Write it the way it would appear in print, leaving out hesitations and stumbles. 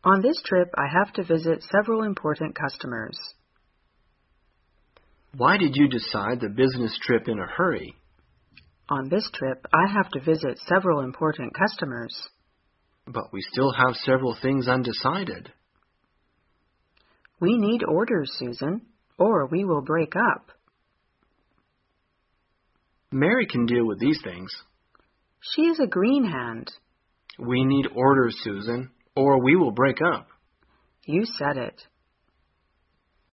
On this trip, I have to visit several important customers. Why did you decide the business trip in a hurry? On this trip, I have to visit several important customers. But we still have several things undecided. We need orders, Susan, or we will break up. Mary can deal with these things. She is a green hand. We need orders, Susan, or we will break up. You said it.